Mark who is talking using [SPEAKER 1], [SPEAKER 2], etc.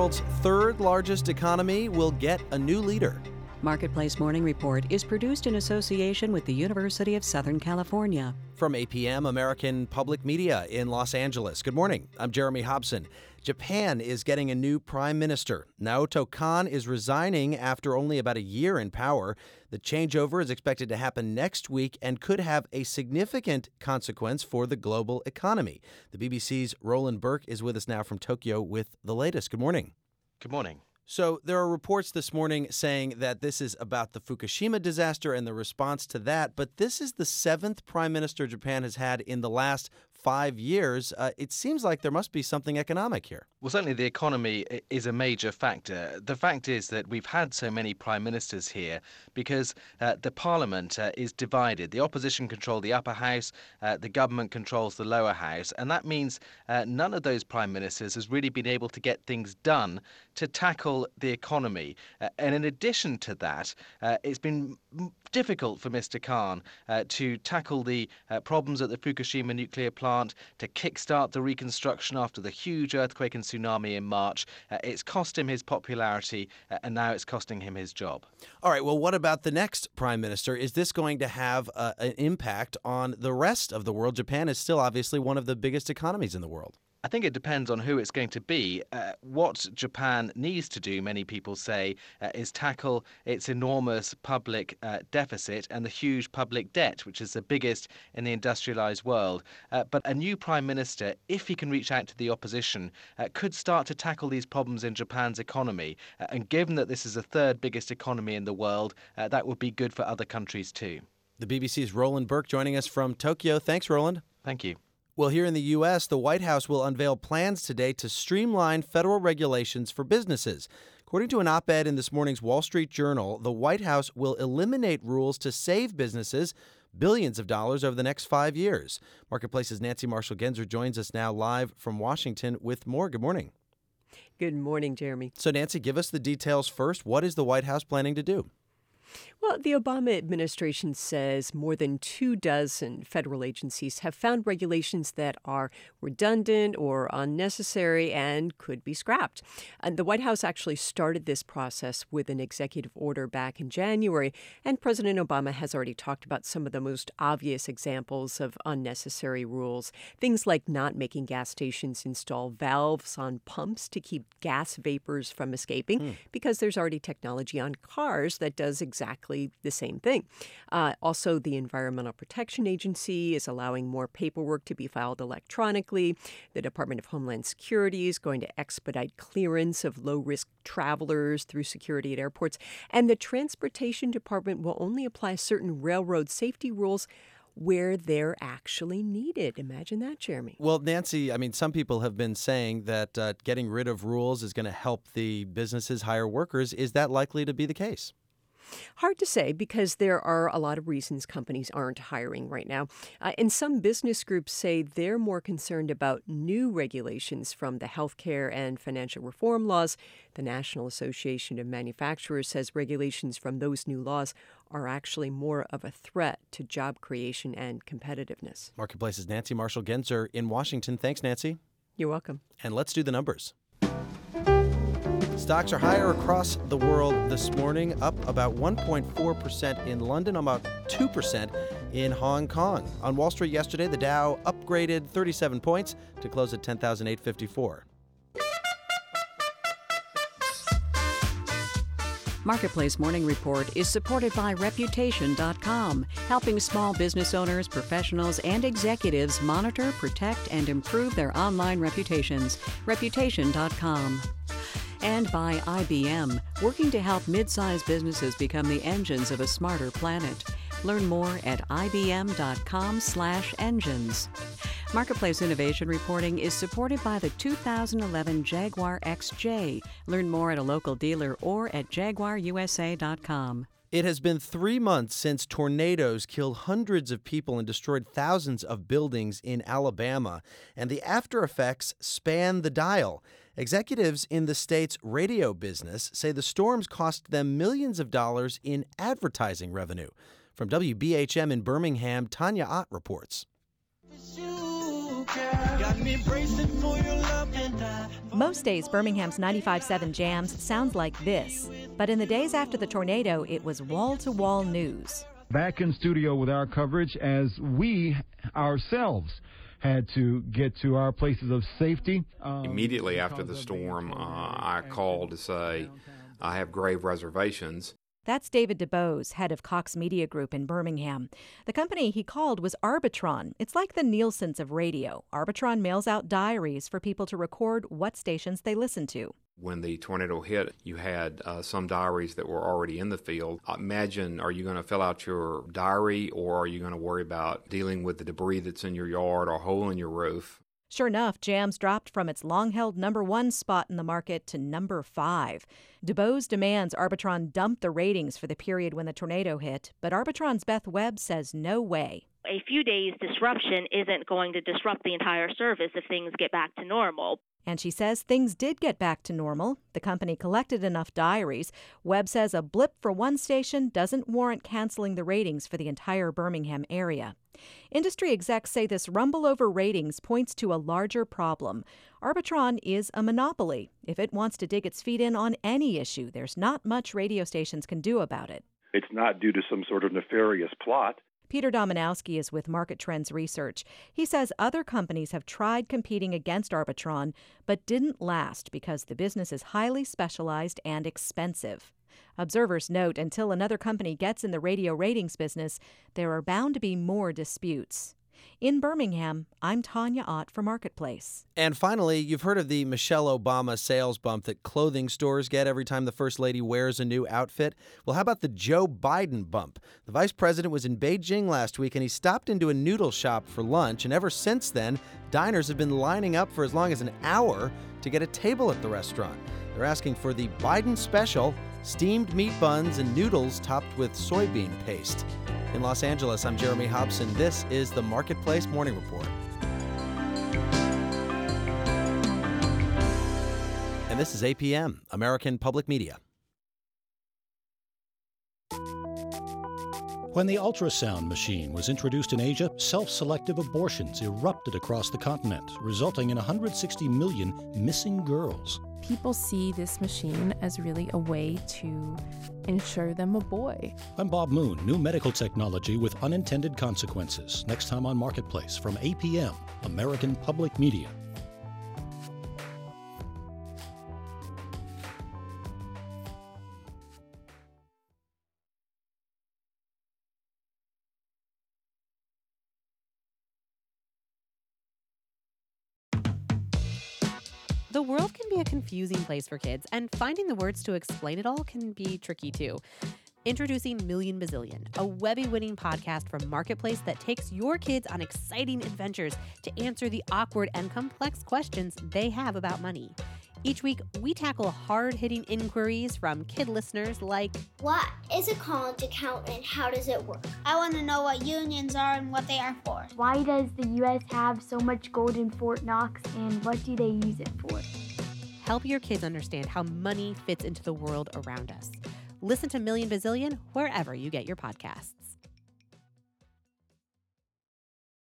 [SPEAKER 1] world's third largest economy will get a new leader.
[SPEAKER 2] Marketplace Morning Report is produced in association with the University of Southern California.
[SPEAKER 1] From APM, American Public Media in Los Angeles. Good morning. I'm Jeremy Hobson. Japan is getting a new prime minister. Naoto Kan is resigning after only about a year in power. The changeover is expected to happen next week and could have a significant consequence for the global economy. The BBC's Roland Burke is with us now from Tokyo with the latest. Good morning.
[SPEAKER 3] Good morning.
[SPEAKER 1] So there are reports this morning saying that this is about the Fukushima disaster and the response to that, but this is the seventh prime minister Japan has had in the last 5 years. It seems like there must be something economic here.
[SPEAKER 3] Well, certainly the economy is a major factor. The fact is that we've had so many prime ministers here because the parliament is divided. The opposition control the upper house, the government controls the lower house, and that means none of those prime ministers has really been able to get things done to tackle the economy. And in addition to that, it's been difficult for Mr. Kan to tackle the problems at the Fukushima nuclear plant, to kickstart the reconstruction after the huge earthquake and tsunami in March. It's cost him his popularity, and now it's costing him his job.
[SPEAKER 1] All right, well, what about the next prime minister? Is this going to have an impact on the rest of the world? Japan is still obviously one of the biggest economies in the world.
[SPEAKER 3] I think it depends on who it's going to be. What Japan needs to do, many people say, is tackle its enormous public deficit and the huge public debt, which is the biggest in the industrialized world. But a new prime minister, if he can reach out to the opposition, could start to tackle these problems in Japan's economy. And given that this is the third biggest economy in the world, that would be good for other countries too.
[SPEAKER 1] The BBC's Roland Burke joining us from Tokyo. Thanks, Roland.
[SPEAKER 3] Thank you.
[SPEAKER 1] Well, here in the U.S., the White House will unveil plans today to streamline federal regulations for businesses. According to an op-ed in this morning's Wall Street Journal, the White House will eliminate rules to save businesses billions of dollars over the next 5 years. Marketplace's Nancy Marshall-Genzer joins us now live from Washington with more. Good morning.
[SPEAKER 4] Good morning, Jeremy.
[SPEAKER 1] So, Nancy, give us the details first. What is the White House planning to do?
[SPEAKER 4] Well, the Obama administration says more than 24 federal agencies have found regulations that are redundant or unnecessary and could be scrapped. And the White House actually started this process with an executive order back in January, and President Obama has already talked about some of the most obvious examples of unnecessary rules. Things like not making gas stations install valves on pumps to keep gas vapors from escaping, because there's already technology on cars that does exactly the same thing. Also, the Environmental Protection Agency is allowing more paperwork to be filed electronically. The Department of Homeland Security is going to expedite clearance of low-risk travelers through security at airports. And the Transportation Department will only apply certain railroad safety rules where they're actually needed. Imagine that, Jeremy.
[SPEAKER 1] Well, Nancy, I mean, some people have been saying that getting rid of rules is going to help the businesses hire workers. Is that likely to be the case?
[SPEAKER 4] Hard to say, because there are a lot of reasons companies aren't hiring right now. And some business groups say they're more concerned about new regulations from the healthcare and financial reform laws. The National Association of Manufacturers says regulations from those new laws are actually more of a threat to job creation and competitiveness.
[SPEAKER 1] Marketplace's Nancy Marshall-Genzer in Washington. Thanks, Nancy.
[SPEAKER 4] You're welcome.
[SPEAKER 1] And let's do the numbers. Stocks are higher across the world this morning, up about 1.4% in London, about 2% in Hong Kong. On Wall Street yesterday, the Dow upgraded 37 points to close at 10,854.
[SPEAKER 2] Marketplace Morning Report is supported by Reputation.com, helping small business owners, professionals, and executives monitor, protect, and improve their online reputations. Reputation.com. And by IBM, working to help mid-sized businesses become the engines of a smarter planet. Learn more at ibm.com/engines. Marketplace Innovation Reporting is supported by the 2011 Jaguar XJ. Learn more at a local dealer or at jaguarusa.com.
[SPEAKER 1] It has been 3 months since tornadoes killed hundreds of people and destroyed thousands of buildings in Alabama, and the after effects span the dial. Executives in the state's radio business say the storms cost them millions of dollars in advertising revenue. From WBHM in Birmingham, Tanya Ott reports.
[SPEAKER 5] You Most days, Birmingham's 95.7 Jams sounds like this. But in the days after the tornado, it was wall-to-wall news.
[SPEAKER 6] Back in studio with our coverage as we ourselves had to get to our places of safety.
[SPEAKER 7] Immediately after the storm, I called to say I have grave reservations.
[SPEAKER 5] That's David DeBose, head of Cox Media Group in Birmingham. The company he called was Arbitron. It's like the Nielsen's of radio. Arbitron mails out diaries for people to record what stations they listen to.
[SPEAKER 7] When the tornado hit, you had some diaries that were already in the field. Imagine, are you going to fill out your diary, or are you going to worry about dealing with the debris that's in your yard or hole in your roof?
[SPEAKER 5] Sure enough, Jams dropped from its long-held number 1 spot in the market to number 5. DeBose demands Arbitron dump the ratings for the period when the tornado hit, but Arbitron's Beth Webb says no way.
[SPEAKER 8] A few days disruption isn't going to disrupt the entire service if things get back to normal.
[SPEAKER 5] And she says things did get back to normal. The company collected enough diaries. Webb says a blip for one station doesn't warrant canceling the ratings for the entire Birmingham area. Industry execs say this rumble over ratings points to a larger problem. Arbitron is a monopoly. If it wants to dig its feet in on any issue, there's not much radio stations can do about it.
[SPEAKER 9] It's not due to some sort of nefarious plot.
[SPEAKER 5] Peter Dominowski is with Market Trends Research. He says other companies have tried competing against Arbitron, but didn't last because the business is highly specialized and expensive. Observers note until another company gets in the radio ratings business, there are bound to be more disputes. In Birmingham, I'm Tanya Ott for Marketplace.
[SPEAKER 1] And finally, you've heard of the Michelle Obama sales bump that clothing stores get every time the First Lady wears a new outfit. Well, how about the Joe Biden bump? The vice president was in Beijing last week, and he stopped into a noodle shop for lunch. And ever since then, diners have been lining up for as long as an hour to get a table at the restaurant. They're asking for the Biden special, steamed meat buns and noodles topped with soybean paste. In Los Angeles, I'm Jeremy Hobson. This is the Marketplace Morning Report. And this is APM, American Public Media.
[SPEAKER 10] When the ultrasound machine was introduced in Asia, self-selective abortions erupted across the continent, resulting in 160 million missing girls.
[SPEAKER 11] People see this machine as really a way to ensure them a boy.
[SPEAKER 10] I'm Bob Moon. New medical technology with unintended consequences. Next time on Marketplace from APM, American Public Media.
[SPEAKER 12] The world can be a confusing place for kids, and finding the words to explain it all can be tricky too. Introducing Million Bazillion, a Webby-winning podcast from Marketplace that takes your kids on exciting adventures to answer the awkward and complex questions they have about money. Each week, we tackle hard-hitting inquiries from kid listeners like,
[SPEAKER 13] what is a college account and how does it work? I want to know what unions are and what they are for.
[SPEAKER 14] Why does the U.S. have so much gold in Fort Knox and what do they use it for?
[SPEAKER 12] Help your kids understand how money fits into the world around us. Listen to Million Bazillion wherever you get your podcasts.